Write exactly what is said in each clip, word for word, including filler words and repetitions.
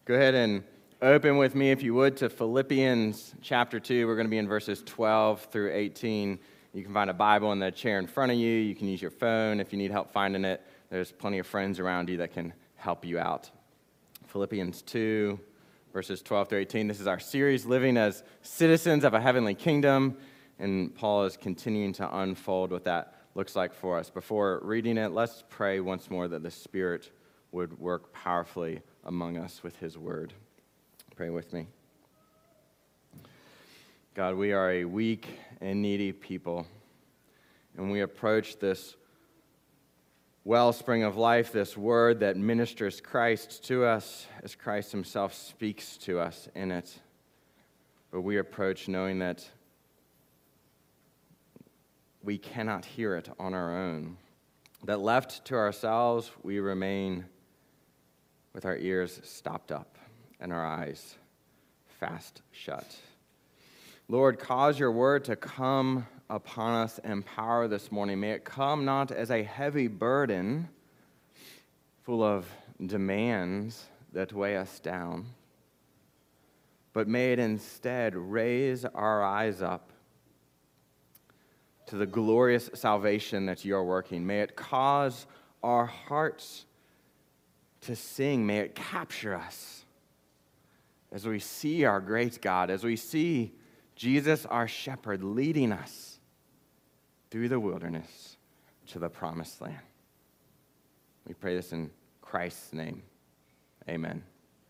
Go ahead and open with me, if you would, to Philippians chapter two. We're going to be in verses twelve through eighteen. You can find a Bible in the chair in front of you. You can use your phone if you need help finding it. There's plenty of friends around you that can help you out. Philippians two, verses twelve through eighteen. This is our series, Living as Citizens of a Heavenly Kingdom, and Paul is continuing to unfold what that looks like for us. Before reading it, let's pray once more that the Spirit would work powerfully among us with His Word. Pray with me. God, we are a weak and needy people, and we approach this wellspring of life, this Word that ministers Christ to us as Christ Himself speaks to us in it. But we approach knowing that we cannot hear it on our own, that left to ourselves, we remain with our ears stopped up and our eyes fast shut. Lord, cause your word to come upon us in power this morning. May it come not as a heavy burden full of demands that weigh us down, but may it instead raise our eyes up to the glorious salvation that you are working. May it cause our hearts to sing. May it capture us as we see our great God, as we see Jesus, our shepherd, leading us through the wilderness to the promised land. We pray this in Christ's name. Amen.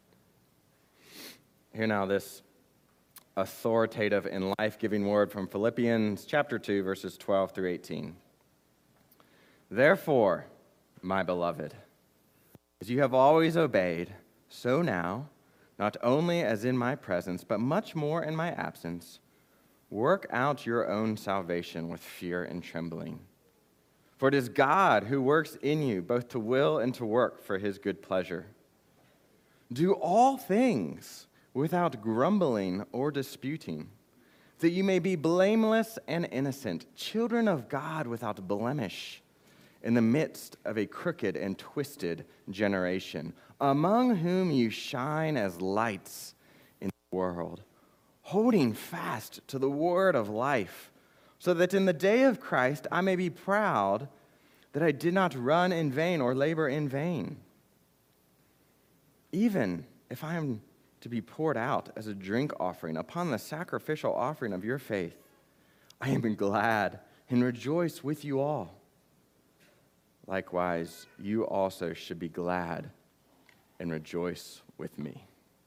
Hear now this authoritative and life-giving word from Philippians chapter two, verses twelve through eighteen. Therefore, my beloved, as you have always obeyed, so now, not only as in my presence, but much more in my absence, work out your own salvation with fear and trembling. For it is God who works in you, both to will and to work for His good pleasure. Do all things without grumbling or disputing, that you may be blameless and innocent, children of God without blemish, in the midst of a crooked and twisted generation, among whom you shine as lights in the world, holding fast to the word of life, so that in the day of Christ I may be proud that I did not run in vain or labor in vain. Even if I am to be poured out as a drink offering upon the sacrificial offering of your faith, I am glad and rejoice with you all. Likewise, you also should be glad and rejoice with me.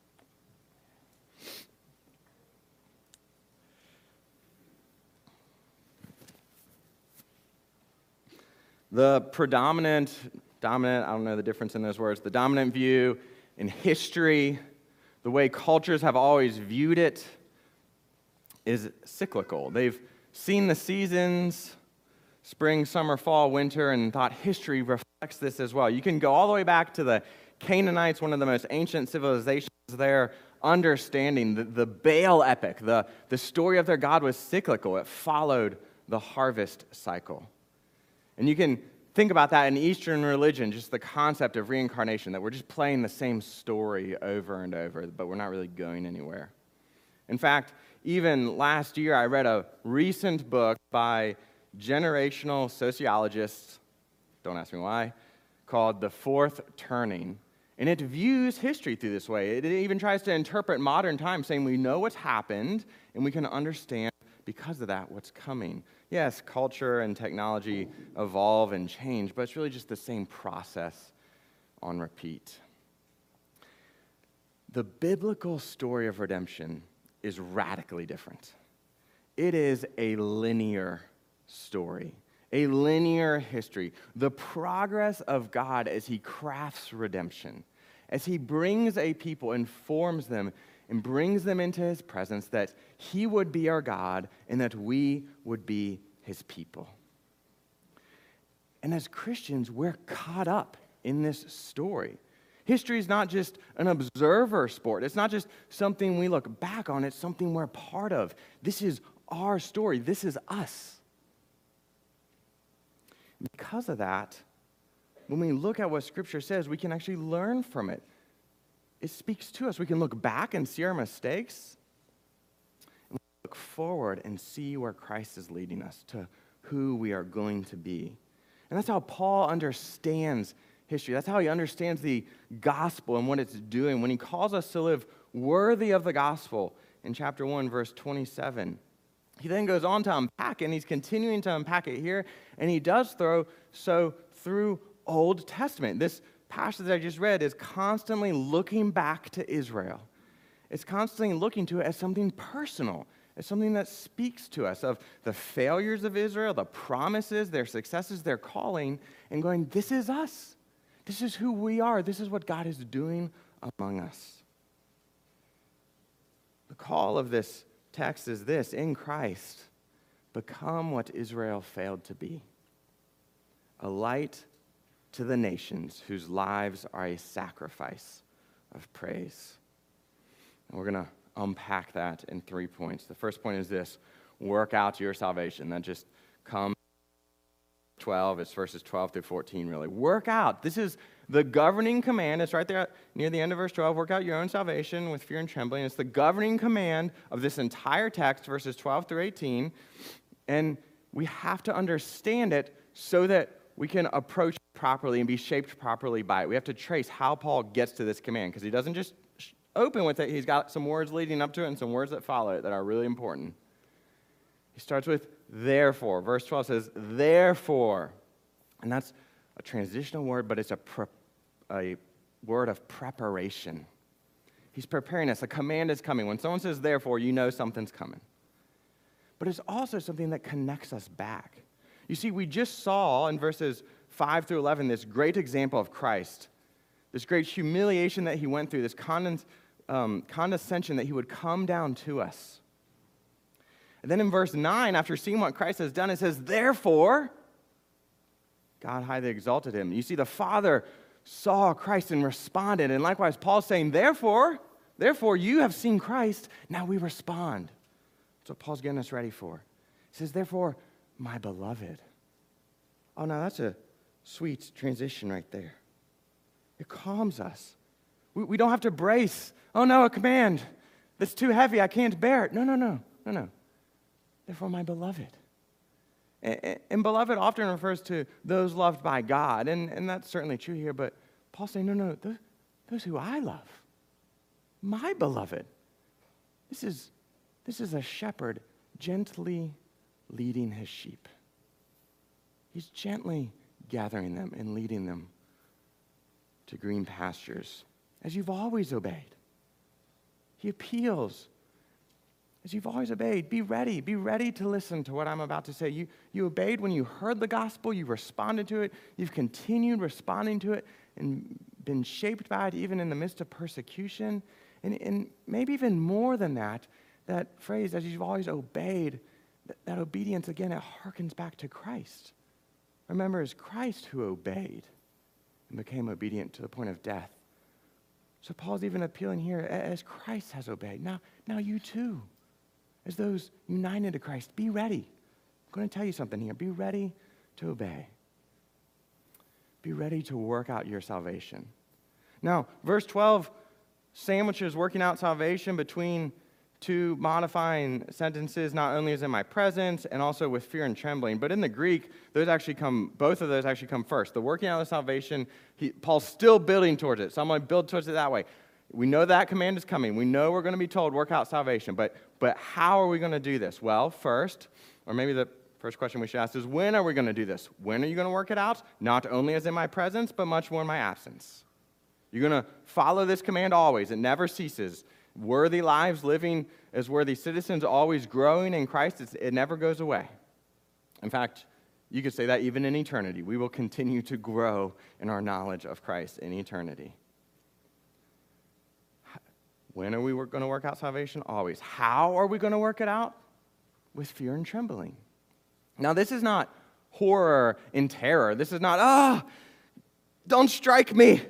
The predominant, dominant, I don't know the difference in those words, the dominant view in history, the way cultures have always viewed it, is cyclical. They've seen the seasons, spring, summer, fall, winter, and thought history reflects this as well. You can go all the way back to the Canaanites, one of the most ancient civilizations there, understanding the, the Baal epic, the, the story of their God was cyclical. It followed the harvest cycle. And you can think about that in Eastern religion, just the concept of reincarnation, that we're just playing the same story over and over, but we're not really going anywhere. In fact, even last year, I read a recent book by generational sociologists, don't ask me why, called The Fourth Turning. And it views history through this way. It even tries to interpret modern times, saying we know what's happened, and we can understand, because of that, what's coming. Yes, culture and technology evolve and change, but it's really just the same process on repeat. The biblical story of redemption is radically different. It is a linear story, a linear history. The progress of God as He crafts redemption, as He brings a people and forms them and brings them into His presence, that He would be our God and that we would be His people. And as Christians, we're caught up in this story. History is not just an observer sport. It's not just something we look back on. It's something we're part of. This is our story. This is us. Because of that, when we look at what Scripture says, we can actually learn from it. it speaks to us. We can look back and see our mistakes, and look forward and see where Christ is leading us to who we are going to be. And that's how Paul understands history. That's how he understands the gospel and what it's doing. When he calls us to live worthy of the gospel in chapter one, verse twenty-seven, he then goes on to unpack it, and he's continuing to unpack it here, and he does throw so through Old Testament. This passage that I just read is constantly looking back to Israel. It's constantly looking to it as something personal, as something that speaks to us of the failures of Israel, the promises, their successes, their calling, and going, this is us. This is who we are. This is what God is doing among us. The call of this text is this: in Christ, become what Israel failed to be, a light to the nations whose lives are a sacrifice of praise. And we're going to unpack that in three points. The first point is this: work out your salvation. That just comes twelve, it's verses twelve through fourteen, really. Work out. This is the governing command. It's right there near the end of verse twelve. Work out your own salvation with fear and trembling. It's the governing command of this entire text, verses twelve through eighteen. And we have to understand it so that we can approach it properly and be shaped properly by it. We have to trace how Paul gets to this command, because he doesn't just open with it. He's got some words leading up to it and some words that follow it that are really important. He starts with therefore. Verse twelve says, therefore. And that's a transitional word, but it's a, pre- a word of preparation. He's preparing us. A command is coming. When someone says therefore, you know something's coming. But it's also something that connects us back. You see, we just saw in verses five through eleven this great example of Christ, this great humiliation that he went through, this condens- um, condescension that he would come down to us. And then in verse nine, after seeing what Christ has done, it says, therefore, God highly exalted him. You see, the Father saw Christ and responded. And likewise, Paul's saying, therefore, therefore, you have seen Christ, now we respond. That's what Paul's getting us ready for. He says, therefore, my beloved. Oh, now that's a sweet transition right there. It calms us. We, we don't have to brace. Oh, no, a command that's too heavy. I can't bear it. No, no, no, no, no. Therefore, my beloved. And, and beloved often refers to those loved by God, and, and that's certainly true here, but Paul's saying, no, no, those, those who I love, my beloved. This is, this is a shepherd gently leading his sheep. He's gently gathering them and leading them to green pastures, as you've always obeyed. He appeals, as you've always obeyed. Be ready. Be ready to listen to what I'm about to say. You, you obeyed when you heard the gospel. You responded to it. You've continued responding to it and been shaped by it even in the midst of persecution. And, and maybe even more than that, that phrase, as you've always obeyed, that, that obedience, again, it harkens back to Christ. Remember, it's Christ who obeyed and became obedient to the point of death. So Paul's even appealing here, as Christ has obeyed. Now, now you too, as those united to Christ, be ready. I'm going to tell you something here. Be ready to obey. Be ready to work out your salvation. Now, verse twelve sandwiches working out salvation between two modifying sentences, not only is in my presence and also with fear and trembling, but in the Greek, those actually come, both of those actually come first. The working out of salvation, he, Paul's still building towards it, so I'm going to build towards it that way. We know that command is coming. We know we're going to be told, work out salvation, but, but how are we going to do this? Well, first, or maybe the first question we should ask is, when are we going to do this? When are you going to work it out? Not only as in my presence, but much more in my absence. You're going to follow this command always. It never ceases. Worthy lives, living as worthy citizens, always growing in Christ, it's, it never goes away. In fact, you could say that even in eternity. We will continue to grow in our knowledge of Christ in eternity. When are we going to work out salvation? Always. How are we going to work it out? With fear and trembling. Now, this is not horror and terror. This is not, ah, oh, don't strike me.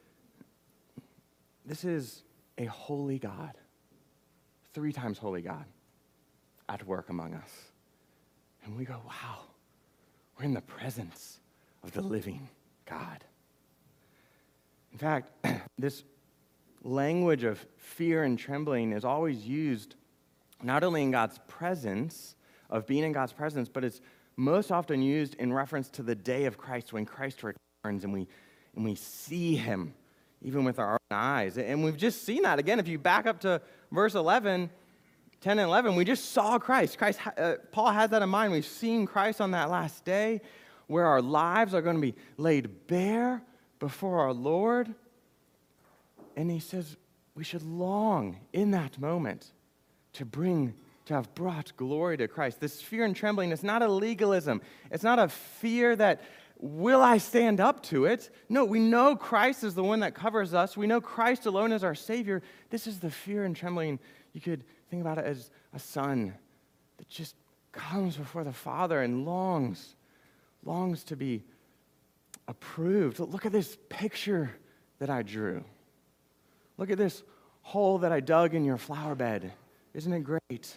This is a holy God, three times holy God, at work among us. And we go, wow, we're in the presence of the living God. In fact, this language of fear and trembling is always used not only in God's presence, of being in God's presence, but it's most often used in reference to the day of Christ, when Christ returns and we, and we see him, even with our own eyes. And we've just seen that. Again, if you back up to verse eleven, ten and eleven, we just saw Christ. Christ, uh, Paul has that in mind. We've seen Christ on that last day where our lives are going to be laid bare before our Lord. And he says we should long in that moment to bring, to have brought glory to Christ. This fear and trembling is not a legalism. It's not a fear that, will I stand up to it? No, we know Christ is the one that covers us. We know Christ alone is our Savior. This is the fear and trembling. You could think about it as a son that just comes before the Father and longs, longs to be approved. Look at this picture that I drew. Look at this hole that I dug in your flower bed. Isn't it great?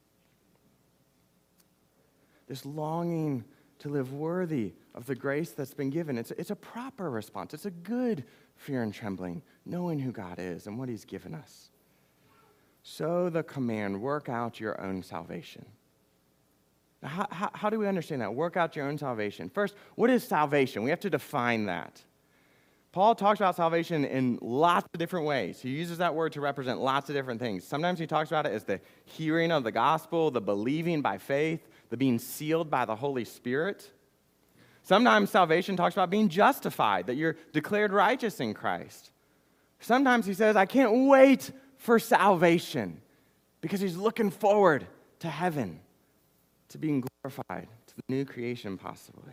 This longing to live worthy of the grace that's been given. It's, it's a proper response. It's a good fear and trembling, knowing who God is and what he's given us. So the command, work out your own salvation. Now, how, how, how do we understand that? Work out your own salvation. First, what is salvation? We have to define that. Paul talks about salvation in lots of different ways. He uses that word to represent lots of different things. Sometimes he talks about it as the hearing of the gospel, the believing by faith, the being sealed by the Holy Spirit. Sometimes salvation talks about being justified, that you're declared righteous in Christ. Sometimes he says, I can't wait for salvation because he's looking forward to heaven, to being glorified, to the new creation possibly.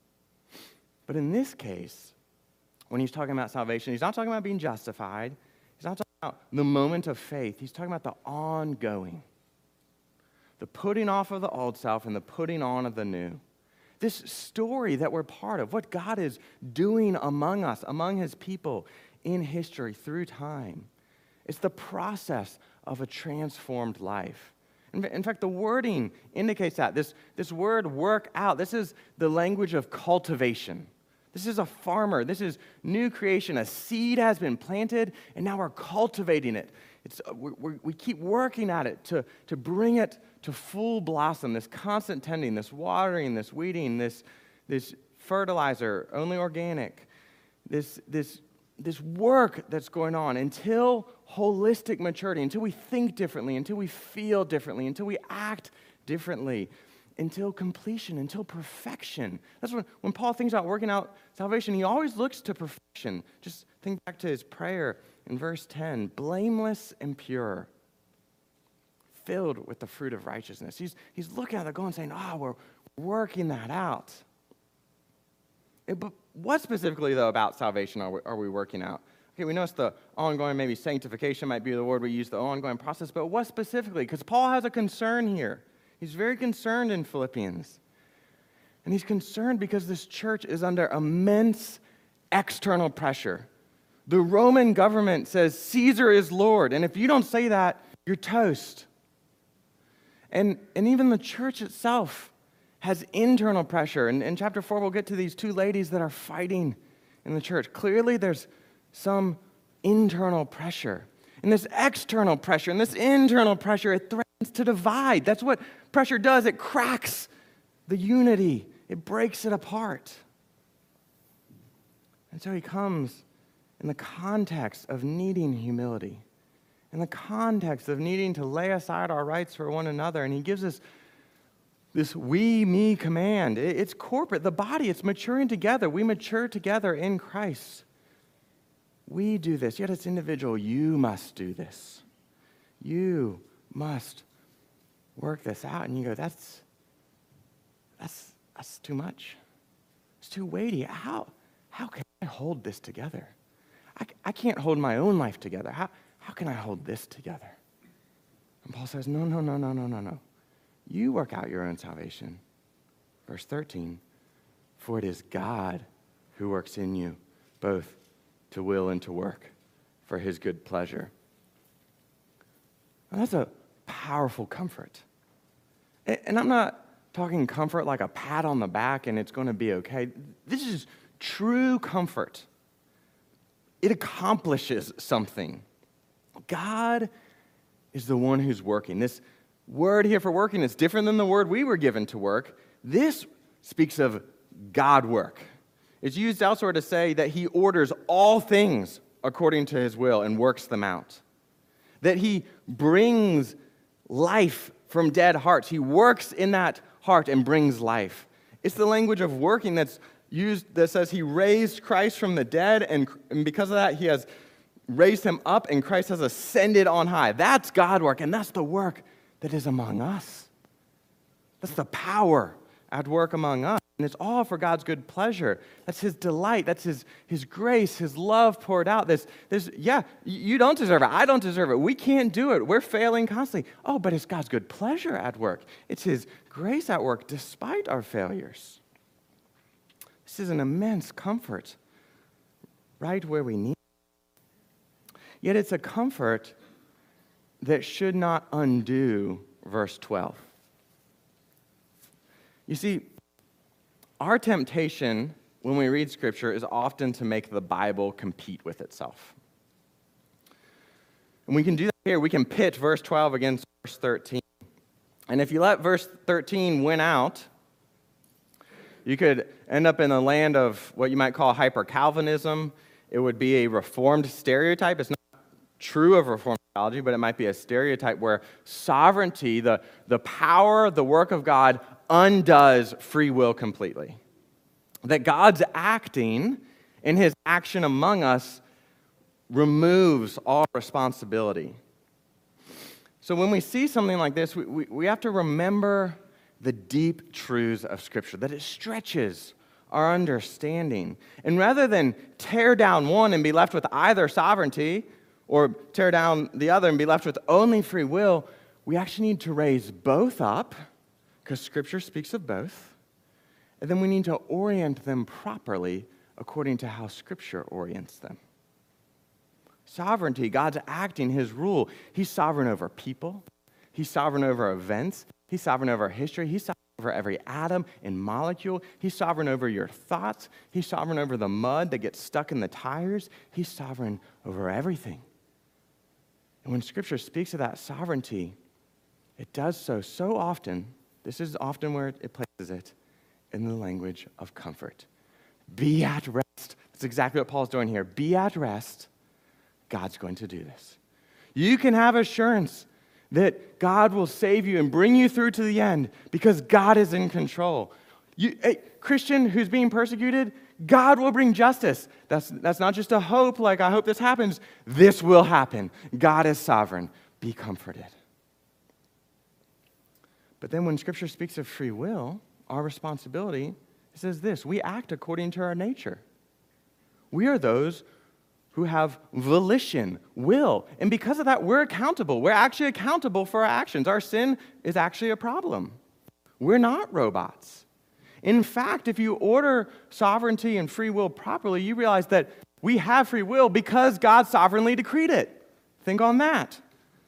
But in this case, when he's talking about salvation, he's not talking about being justified. He's not talking about the moment of faith. He's talking about the ongoing, the putting off of the old self and the putting on of the new. This story that we're part of, what God is doing among us, among his people in history through time. It's the process of a transformed life. In fact, the wording indicates that. This, this word, work out, this is the language of cultivation. This is a farmer. This is new creation. A seed has been planted, and now we're cultivating it. It's, we, we, we keep working at it to, to bring it to full blossom, this constant tending, this watering, this weeding, this, this fertilizer, only organic, this, this, this work that's going on until holistic maturity, until we think differently, until we feel differently, until we act differently, until completion, until perfection. That's when, when Paul thinks about working out salvation, he always looks to perfection. Just think back to his prayer in verse ten, blameless and pure, filled with the fruit of righteousness. He's, he's looking at the goal and saying, oh, we're working that out. It, but what specifically, though, about salvation are we, are we working out? Okay, we notice the ongoing, maybe sanctification might be the word we use, the ongoing process, but what specifically? Because Paul has a concern here. He's very concerned in Philippians. And he's concerned because this church is under immense external pressure. The Roman government says Caesar is Lord, and if you don't say that, you're toast. And, and even the church itself has internal pressure. And in chapter four, we'll get to these two ladies that are fighting in the church. Clearly, there's some internal pressure. And this external pressure and this internal pressure, it threatens to divide. That's what pressure does. It cracks the unity. It breaks it apart. And so he comes in the context of needing humility, in the context of needing to lay aside our rights for one another. And he gives us this we, me command. It's corporate. The body, it's maturing together. We mature together in Christ. We do this, yet it's individual. You must do this. You must work this out. And you go, that's, that's, that's too much. It's too weighty. How, how can I hold this together? I, I can't hold my own life together. How, how can I hold this together? And Paul says, no, no, no, no, no, no, no. You work out your own salvation. Verse thirteen, for it is God who works in you, both to will and to work for his good pleasure. Now, that's a powerful comfort. And I'm not talking comfort like a pat on the back and it's going to be okay. This is true comfort. It accomplishes something. God is the one who's working. This word here for working is different than the word we were given to work. This speaks of God work. It's used elsewhere to say that he orders all things according to his will and works them out. That he brings life from dead hearts. He works in that heart and brings life. It's the language of working that's used that says he raised Christ from the dead, and, and because of that, he has raised him up, and Christ has ascended on high. That's God work, and that's the work that is among us. That's the power at work among us. And it's all for God's good pleasure. That's his delight. That's his, his grace, his love poured out. This, this, yeah, you don't deserve it. I don't deserve it. We can't do it. We're failing constantly. Oh, but it's God's good pleasure at work. It's his grace at work despite our failures. This is an immense comfort right where we need it. Yet it's a comfort that should not undo verse twelve. You see, our temptation when we read Scripture is often to make the Bible compete with itself. And we can do that here. We can pit verse twelve against verse thirteen. And if you let verse thirteen win out, you could end up in a land of what you might call hyper-Calvinism. It would be a reformed stereotype. It's not true of Reformed theology, but it might be a stereotype where sovereignty, the, the power, the work of God, undoes free will completely. That God's acting in his action among us removes all responsibility. So when we see something like this, we, we, we have to remember the deep truths of Scripture, that it stretches our understanding. And rather than tear down one and be left with either sovereignty, or tear down the other and be left with only free will, we actually need to raise both up, because Scripture speaks of both, and then we need to orient them properly according to how Scripture orients them. Sovereignty, God's acting his rule. He's sovereign over people. He's sovereign over events. He's sovereign over history. He's sovereign over every atom and molecule. He's sovereign over your thoughts. He's sovereign over the mud that gets stuck in the tires. He's sovereign over everything. And when Scripture speaks of that sovereignty, it does so so often. This is often where it places it, in the language of comfort. Be at rest. That's exactly what Paul's doing here. Be at rest. God's going to do this. You can have assurance that God will save you and bring you through to the end because God is in control. You, a Christian who's being persecuted, God will bring justice. That's, that's not just a hope, like I hope this happens. This will happen. God is sovereign. Be comforted. But then when Scripture speaks of free will, our responsibility, it says this: we act according to our nature. We are those who have volition, will, and because of that, we're accountable. We're actually accountable for our actions. Our sin is actually a problem. We're not robots. In fact, if you order sovereignty and free will properly, you realize that we have free will because God sovereignly decreed it. Think on that.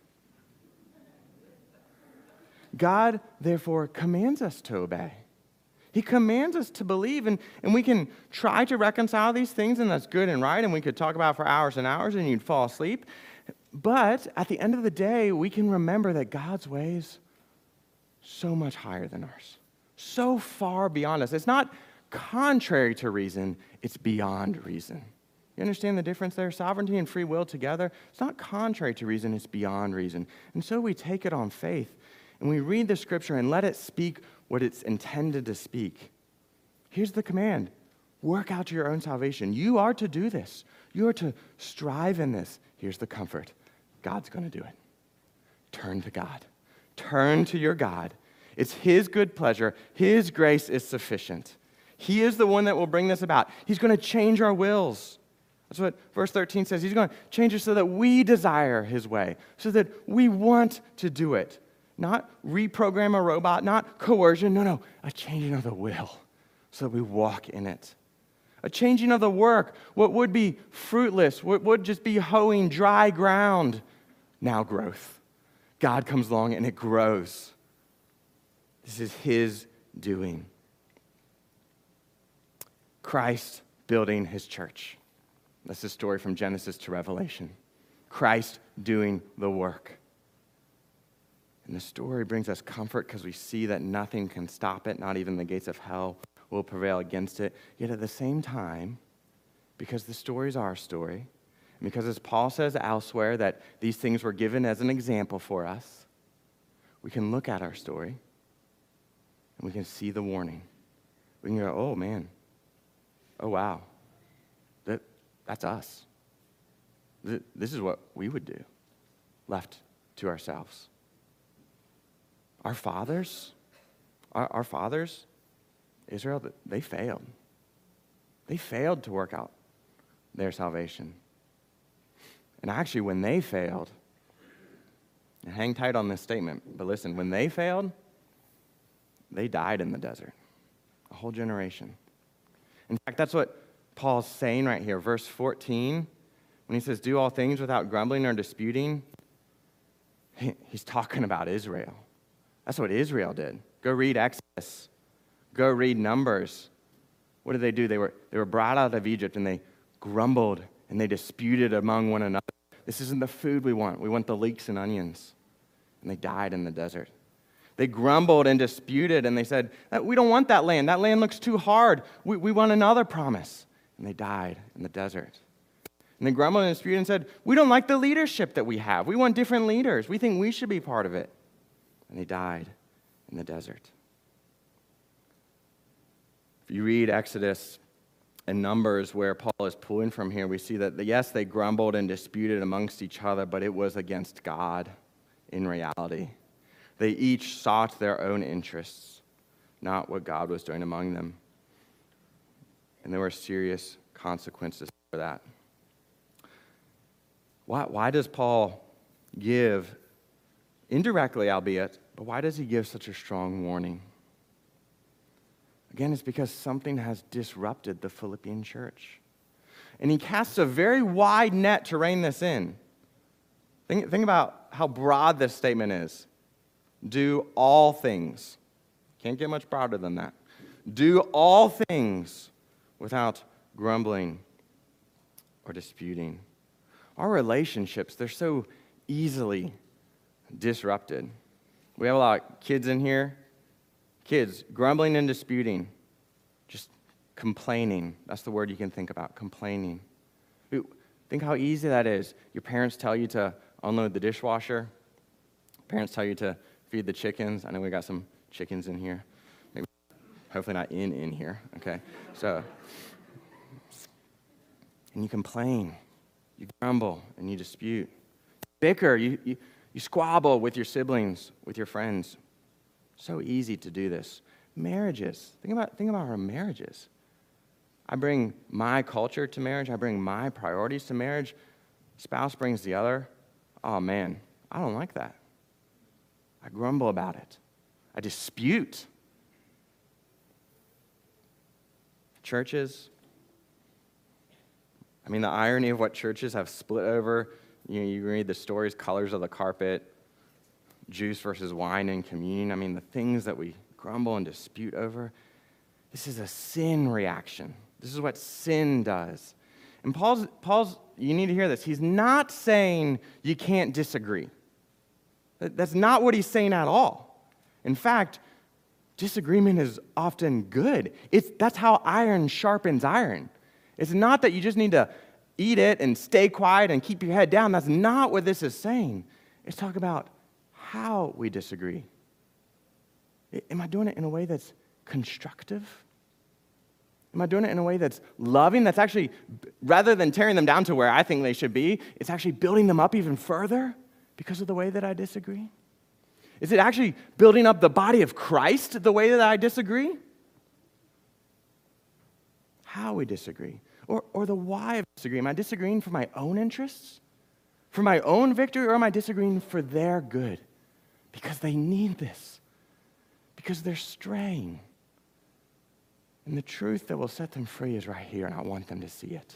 God, therefore, commands us to obey. He commands us to believe, and, and we can try to reconcile these things, and that's good and right, and we could talk about it for hours and hours, and you'd fall asleep. But at the end of the day, we can remember that God's ways so much higher than ours, so far beyond us. It's not contrary to reason, it's beyond reason. You understand the difference there? Sovereignty and free will together, it's not contrary to reason, it's beyond reason. And so we take it on faith, and we read the Scripture and let it speak what it's intended to speak. Here's the command. Work out your own salvation. You are to do this. You are to strive in this. Here's the comfort. God's going to do it. Turn to God. Turn to your God. It's his good pleasure. His grace is sufficient. He is the one that will bring this about. He's going to change our wills. That's what verse thirteen says. He's going to change us so that we desire his way, so that we want to do it. Not reprogram a robot, not coercion. No, no, a changing of the will so that we walk in it. A changing of the work. What would be fruitless, what would just be hoeing dry ground, now growth. God comes along and it grows. This is his doing. Christ building his church. That's the story from Genesis to Revelation. Christ doing the work. And the story brings us comfort because we see that nothing can stop it, not even the gates of hell will prevail against it. Yet at the same time, because the story is our story, and because as Paul says elsewhere that these things were given as an example for us, we can look at our story and we can see the warning. We can go, oh man, oh wow, that, that's us. This is what we would do, left to ourselves. Our fathers, our, our fathers, Israel, they failed. They failed to work out their salvation. And actually, when they failed, and hang tight on this statement, but listen, when they failed, they died in the desert. A whole generation. In fact, that's what Paul's saying right here, verse fourteen, when he says, do all things without grumbling or disputing, he's talking about Israel. That's what Israel did. Go read Exodus. Go read Numbers. What did they do? They were, they were brought out of Egypt, and they grumbled, and they disputed among one another. This isn't the food we want. We want the leeks and onions. And they died in the desert. They grumbled and disputed, and they said, we don't want that land. That land looks too hard. We, we want another promise. And they died in the desert. And they grumbled and disputed and said, we don't like the leadership that we have. We want different leaders. We think we should be part of it. And they died in the desert. If you read Exodus and Numbers, where Paul is pulling from here, we see that, yes, they grumbled and disputed amongst each other, but it was against God in reality. They each sought their own interests, not what God was doing among them. And there were serious consequences for that. Why, why does Paul give, indirectly albeit, but why does he give such a strong warning? Again, it's because something has disrupted the Philippian church. And he casts a very wide net to rein this in. Think, think about how broad this statement is. Do all things. Can't get much broader than that. Do all things without grumbling or disputing. Our relationships, they're so easily disrupted. We have a lot of kids in here. Kids, grumbling and disputing. Just complaining. That's the word you can think about, complaining. Think how easy that is. Your parents tell you to unload the dishwasher. Parents tell you to feed the chickens. I know we got some chickens in here. Maybe, hopefully not in in here, okay? So, and you complain. You grumble and you dispute. You bicker. You, you, you squabble with your siblings, with your friends. So easy to do this. Marriages. Think about, think about our marriages. I bring my culture to marriage. I bring my priorities to marriage. Spouse brings the other. Oh, man, I don't like that. I grumble about it. I dispute. Churches. I mean, the irony of what churches have split over. You know, you read the stories, colors of the carpet, juice versus wine in communion. I mean, the things that we grumble and dispute over. This is a sin reaction. This is what sin does. And Paul's, Paul's, you need to hear this. He's not saying you can't disagree. That's not what he's saying at all. In fact, disagreement is often good. It's, that's how iron sharpens iron. It's not that you just need to eat it and stay quiet and keep your head down. That's not what this is saying. It's talking about how we disagree. Am I doing it in a way that's constructive? Am I doing it in a way that's loving? That's actually, rather than tearing them down to where I think they should be, it's actually building them up even further because of the way that I disagree? Is it actually building up the body of Christ the way that I disagree? How we disagree. Or, or the why of disagree. Am I disagreeing for my own interests? For my own victory? Or am I disagreeing for their good? Because they need this. Because they're straying. And the truth that will set them free is right here, and I want them to see it.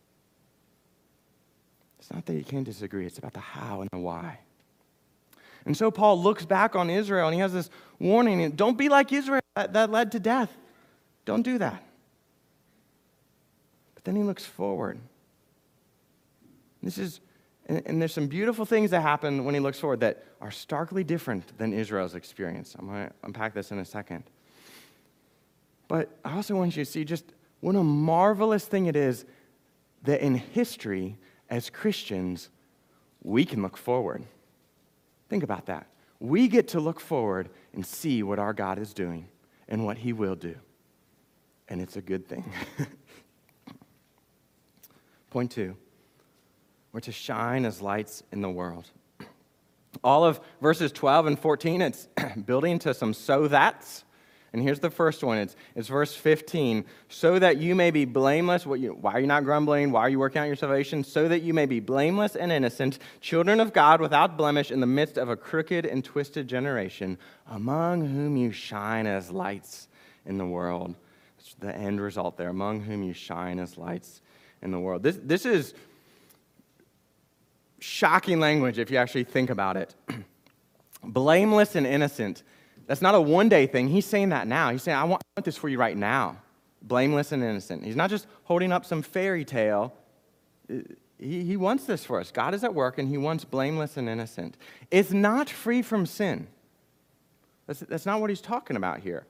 It's not that you can't disagree. It's about the how and the why. And so Paul looks back on Israel, and he has this warning. Don't be like Israel that, that led to death. Don't do that. But then he looks forward. This is And, and there's some beautiful things that happen when he looks forward that are starkly different than Israel's experience. I'm going to unpack this in a second. But I also want you to see just what a marvelous thing it is that in history, as Christians, we can look forward. Think about that. We get to look forward and see what our God is doing and what he will do. And it's a good thing. Point two, we're to shine as lights in the world. All of verses twelve and fourteen, it's building to some so that's. And here's the first one. It's, it's verse fifteen. So that you may be blameless. What you, why are you not grumbling? Why are you working out your salvation? So that you may be blameless and innocent, children of God without blemish in the midst of a crooked and twisted generation, among whom you shine as lights in the world. That's the end result there. Among whom you shine as lights in the world. This, this is shocking language if you actually think about it. Blameless and innocent. That's not a one-day thing. He's saying that now. He's saying, I want, I want this for you right now. Blameless and innocent. He's not just holding up some fairy tale. He, he wants this for us. God is at work, and he wants blameless and innocent. It's not free from sin. That's, that's not what he's talking about here.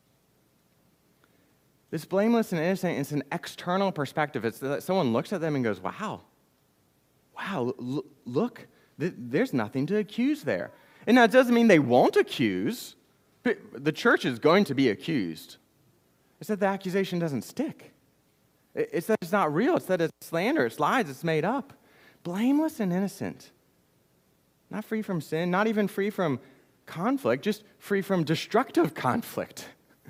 This blameless and innocent is an external perspective. It's that someone looks at them and goes, wow, wow, l- look, th- there's nothing to accuse there. And now it doesn't mean they won't accuse. The church is going to be accused. It's that the accusation doesn't stick. It's that it's not real. It's that it's slander, it's lies, it's made up. Blameless and innocent. Not free from sin, not even free from conflict, just free from destructive conflict.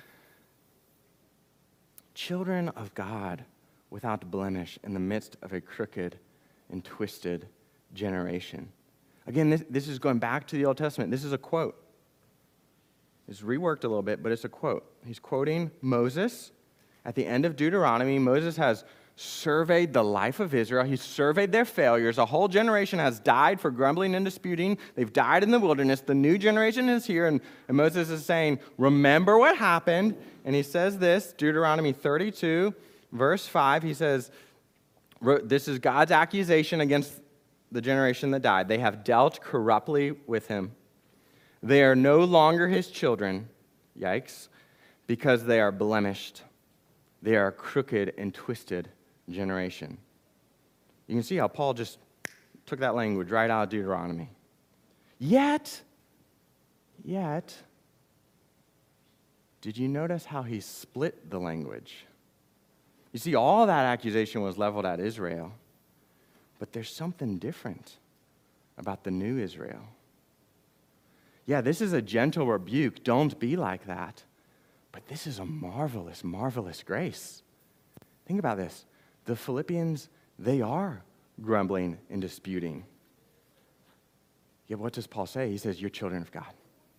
Children of God without blemish in the midst of a crooked and twisted generation. Again, this, this is going back to the Old Testament. This is a quote. It's reworked a little bit, but it's a quote. He's quoting Moses. At the end of Deuteronomy, Moses has surveyed the life of Israel. He's surveyed their failures. A whole generation has died for grumbling and disputing. They've died in the wilderness. The new generation is here, and, and Moses is saying, remember what happened. And he says this, Deuteronomy thirty-two, verse five, he says, this is God's accusation against the generation that died. They have dealt corruptly with him. They are no longer his children, yikes, because they are blemished. They are a crooked and twisted generation. You can see how Paul just took that language right out of Deuteronomy. Yet, yet, did you notice how he split the language? You see, all that accusation was leveled at Israel, but there's something different about the new Israel. Yeah, this is a gentle rebuke. Don't be like that. But this is a marvelous, marvelous grace. Think about this. The Philippians, they are grumbling and disputing. Yet what does Paul say? He says, you're children of God.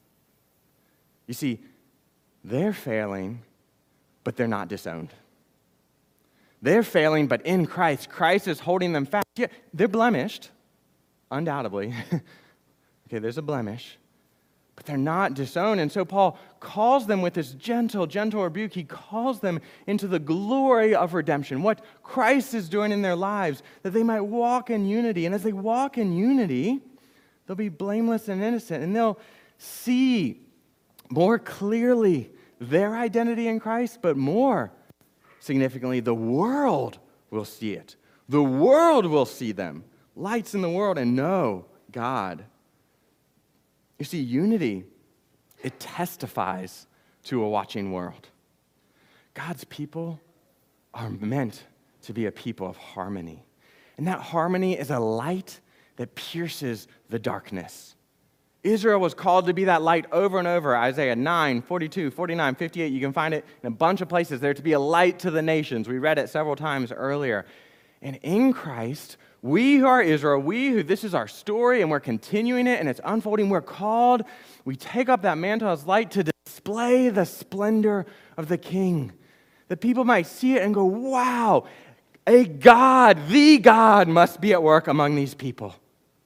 You see, they're failing, but they're not disowned. They're failing, but in Christ, Christ is holding them fast. Yeah, they're blemished, undoubtedly. Okay, there's a blemish. But they're not disowned. And so Paul calls them with this gentle, gentle rebuke. He calls them into the glory of redemption, what Christ is doing in their lives, that they might walk in unity. And as they walk in unity, they'll be blameless and innocent. And they'll see more clearly their identity in Christ, but more significantly, the world will see it. The world will see them. Lights in the world and know God. You see, unity, it testifies to a watching world. God's people are meant to be a people of harmony. And that harmony is a light that pierces the darkness. Israel was called to be that light over and over. Isaiah nine, forty-two, forty-nine, fifty-eight. You can find it in a bunch of places. They're to be a light to the nations. We read it several times earlier. And in Christ, we who are Israel, we who, this is our story, and we're continuing it, and it's unfolding, we're called, we take up that mantle as light to display the splendor of the King. That people might see it and go, wow, a God, the God must be at work among these people.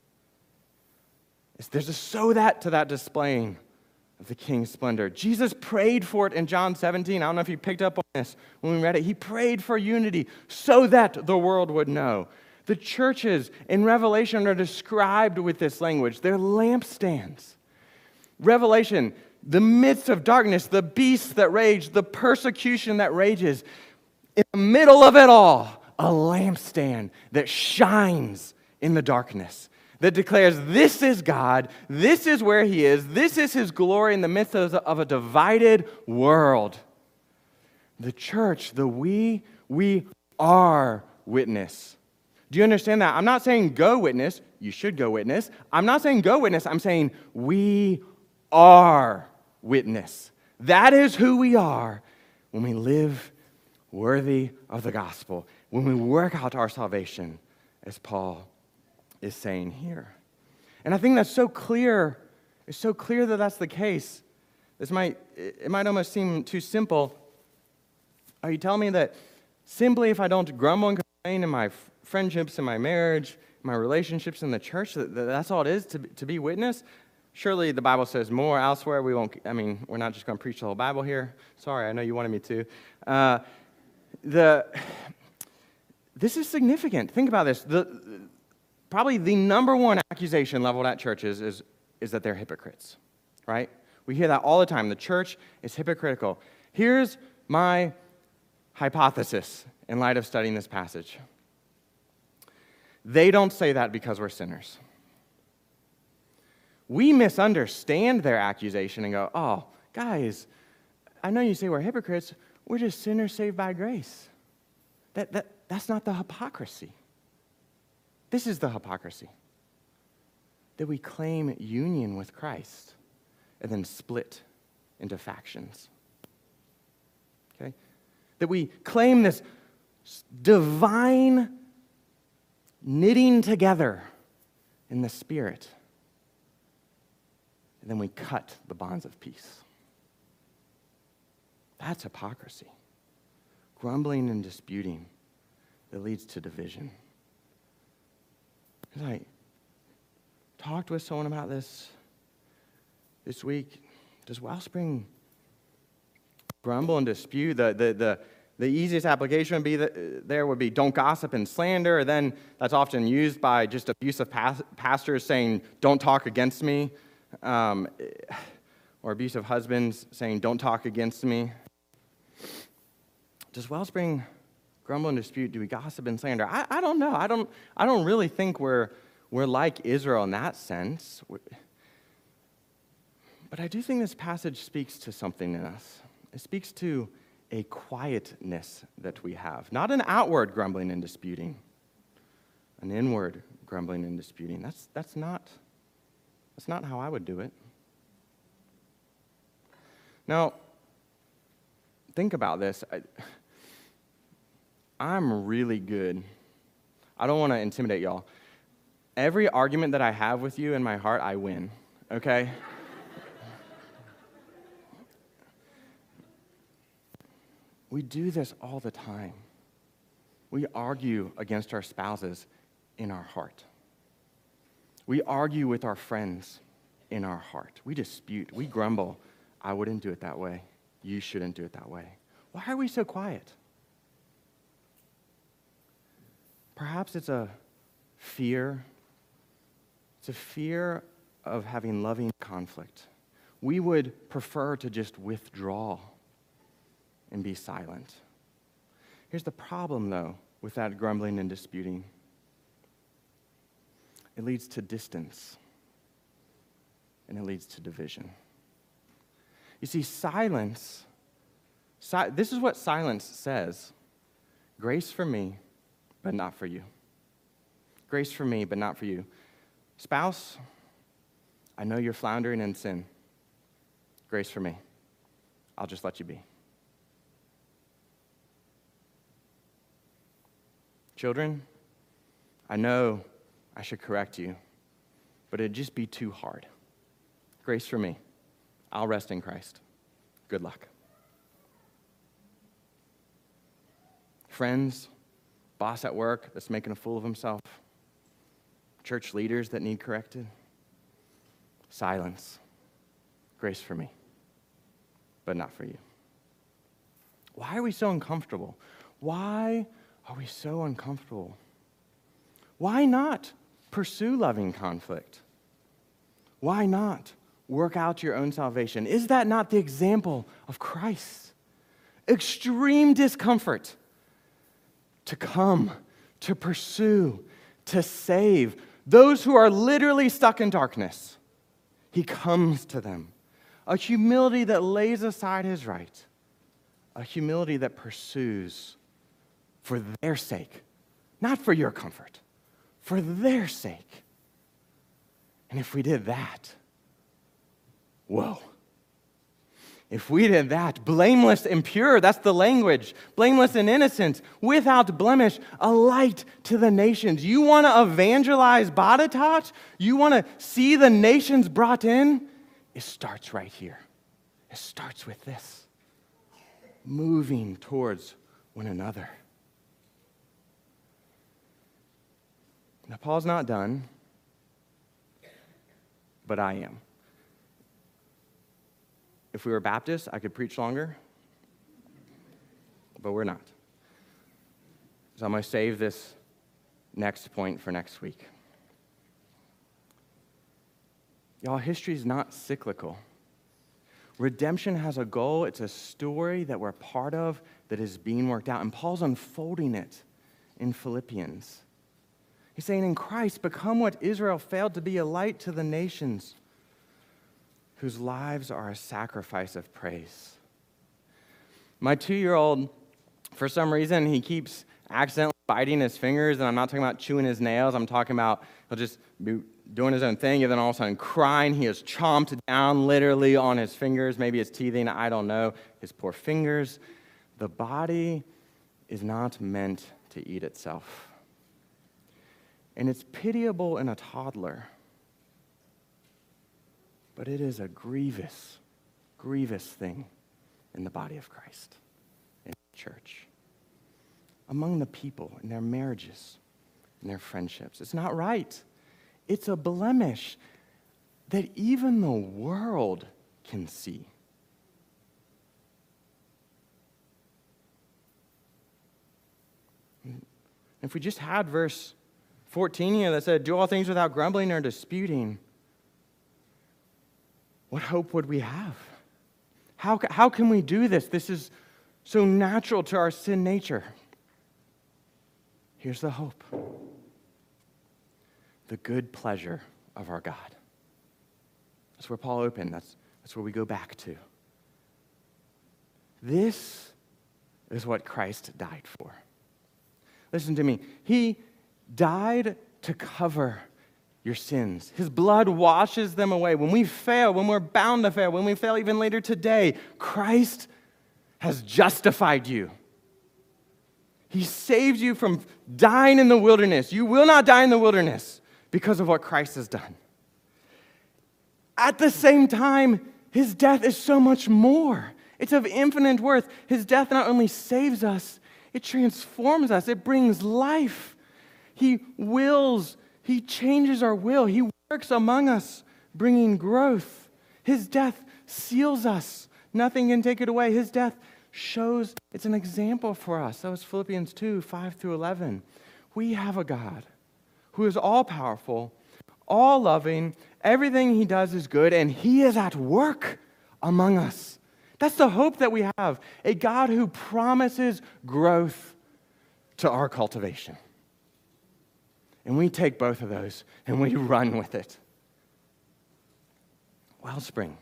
There's a so that to that displaying of the King's splendor. Jesus prayed for it in John seventeen. I don't know if you picked up on this when we read it. He prayed for unity so that the world would know. The churches in Revelation are described with this language. They're lampstands. Revelation, the midst of darkness, the beasts that rage, the persecution that rages. In the middle of it all, a lampstand that shines in the darkness, that declares this is God, this is where He is, this is His glory in the midst of, of a divided world. The church, the we, we are witness. Do you understand that? I'm not saying go witness. You should go witness. I'm not saying go witness. I'm saying we are witness. That is who we are when we live worthy of the gospel, when we work out our salvation, as Paul is saying here. And I think that's so clear. It's so clear that that's the case. This might, it might almost seem too simple. Are you telling me that simply if I don't grumble and complain in my friendships, in my marriage, my relationships in the church, that that's all it is to, to be witness? Surely the Bible says more elsewhere. We won't, I mean, we're not just going to preach the whole Bible here. Sorry, I know you wanted me to. Uh, the, this is significant. Think about this. The, probably the number one accusation leveled at churches is, is that they're hypocrites, right? We hear that all the time. The church is hypocritical. Here's my hypothesis in light of studying this passage. They don't say that because we're sinners. We misunderstand their accusation and go, oh, guys, I know you say we're hypocrites. We're just sinners saved by grace. That, that, that's not the hypocrisy. This is the hypocrisy. That we claim union with Christ and then split into factions. Okay? That we claim this divine knitting together in the Spirit. And then we cut the bonds of peace. That's hypocrisy. Grumbling and disputing that leads to division. As I talked with someone about this this week, does Wellspring grumble and dispute? The, the, the, the easiest application would be that there would be don't gossip and slander. Then that's often used by just abusive pas- pastors saying, don't talk against me. Um, or abusive husbands saying, don't talk against me. Does Wellspring grumble and dispute? Do we gossip and slander? I, I don't know. I don't, I don't really think we're, we're like Israel in that sense. We're, but I do think this passage speaks to something in us. It speaks to a quietness that we have. Not an outward grumbling and disputing. An inward grumbling and disputing. That's, that's not... That's not how I would do it. Now, think about this. I, I'm really good. I don't want to intimidate y'all. Every argument that I have with you in my heart, I win, okay? We do this all the time. We argue against our spouses in our heart. We argue with our friends in our heart. We dispute. We grumble. I wouldn't do it that way. You shouldn't do it that way. Why are we so quiet? Perhaps it's a fear. It's a fear of having loving conflict. We would prefer to just withdraw and be silent. Here's the problem, though, with that grumbling and disputing. It leads to distance, and it leads to division. You see, silence, si- this is what silence says. Grace for me, but not for you. Grace for me, but not for you. Spouse, I know you're floundering in sin. Grace for me. I'll just let you be. Children, I know I should correct you, but it'd just be too hard. Grace for me. I'll rest in Christ. Good luck. Friends, boss at work that's making a fool of himself, church leaders that need corrected. Silence. Grace for me, but not for you. Why are we so uncomfortable? Why are we so uncomfortable Why not pursue loving conflict? Why not work out your own salvation? Is that not the example of Christ? Extreme discomfort to come, to pursue, to save those who are literally stuck in darkness. He comes to them. A humility that lays aside his right. A humility that pursues for their sake, not for your comfort, for their sake. And if we did that, whoa. If we did that, blameless and pure, that's the language, blameless and innocent, without blemish, a light to the nations. You want to evangelize Badatot? You want to see the nations brought in? It starts right here. It starts with this, moving towards one another. Now, Paul's not done, but I am. If we were Baptists, I could preach longer, but we're not. So I'm going to save this next point for next week. Y'all, history is not cyclical. Redemption has a goal. It's a story that we're part of that is being worked out. And Paul's unfolding it in Philippians. He's saying, in Christ, become what Israel failed to be, a light to the nations whose lives are a sacrifice of praise. My two-year-old, for some reason, he keeps accidentally biting his fingers, and I'm not talking about chewing his nails. I'm talking about he'll just be doing his own thing, and then all of a sudden crying. He is chomped down literally on his fingers. Maybe it's teething. I don't know. His poor fingers. The body is not meant to eat itself. And it's pitiable in a toddler. But it is a grievous, grievous thing in the body of Christ, in the church, among the people, in their marriages, in their friendships. It's not right. It's a blemish that even the world can see. If we just had verse fourteen here that said, do all things without grumbling or disputing, what hope would we have? How, how can we do this? This is so natural to our sin nature. Here's the hope. The good pleasure of our God. That's where Paul opened. That's, that's where we go back to. This is what Christ died for. Listen to me. He died to cover your sins. His blood washes them away. When we fail, when we're bound to fail, when we fail even later today, Christ has justified you. He saved you from dying in the wilderness. You will not die in the wilderness because of what Christ has done. At the same time, his death is so much more. It's of infinite worth. His death not only saves us, it transforms us. It brings life. He wills He changes our will. He works among us, bringing growth. His death seals us. Nothing can take it away. His death shows, it's an example for us. That was Philippians two, five through eleven. We have a God who is all-powerful, all-loving. Everything he does is good, and he is at work among us. That's the hope that we have. A God who promises growth to our cultivation. And we take both of those and we run with it. Wellspring.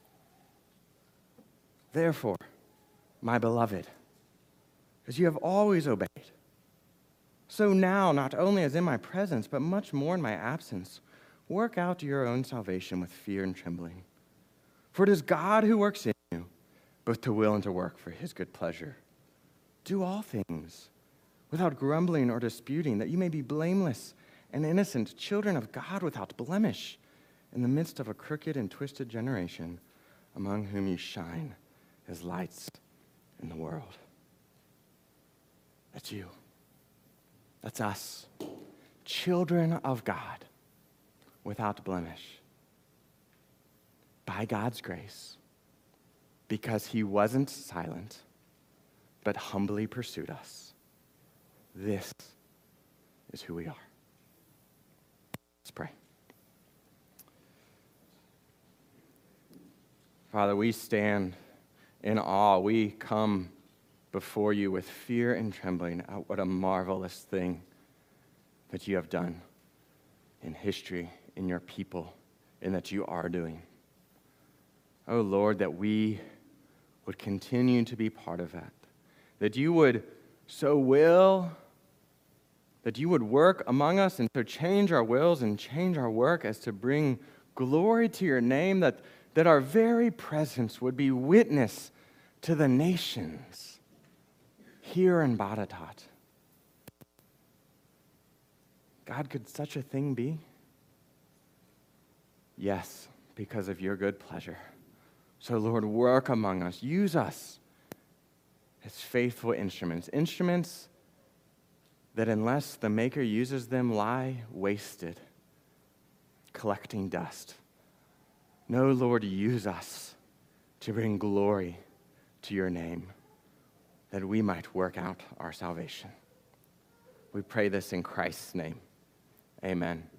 Therefore, my beloved, as you have always obeyed, so now, not only as in my presence, but much more in my absence, work out your own salvation with fear and trembling. For it is God who works in you, both to will and to work for his good pleasure. Do all things without grumbling or disputing, that you may be blameless and innocent, children of God without blemish, in the midst of a crooked and twisted generation, among whom you shine as lights in the world. That's you. That's us. Children of God without blemish. By God's grace, because he wasn't silent, but humbly pursued us. This is who we are. Let's pray. Father, we stand in awe. We come before you with fear and trembling at what a marvelous thing that you have done in history, in your people, and that you are doing. Oh Lord, that we would continue to be part of that, that you would so will, that you would work among us and so change our wills and change our work as to bring glory to your name, that, that our very presence would be witness to the nations here in Baratat. God, could such a thing be? Yes, because of your good pleasure. So, Lord, work among us. Use us as faithful instruments. Instruments that, unless the Maker uses them, lie wasted, collecting dust. No, Lord, use us to bring glory to your name, that we might work out our salvation. We pray this in Christ's name. Amen.